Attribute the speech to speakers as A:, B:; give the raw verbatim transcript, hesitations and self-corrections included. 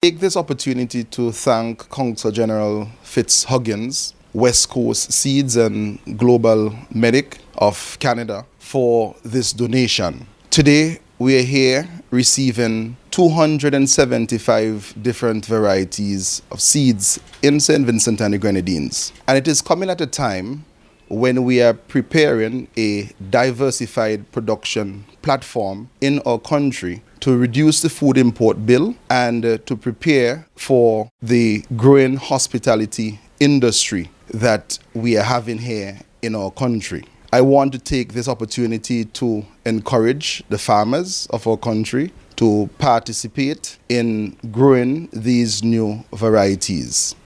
A: take this opportunity to thank Consul General Fitzhuggins, West Coast Seeds and Global Medic of Canada for this donation. Today, we are here receiving two hundred seventy-five different varieties of seeds in Saint Vincent and the Grenadines. And it is coming at a time when we are preparing a diversified production platform in our country to reduce the food import bill and uh, to prepare for the growing hospitality industry that we are having here in our country. I want to take this opportunity to encourage the farmers of our country to participate in growing these new varieties.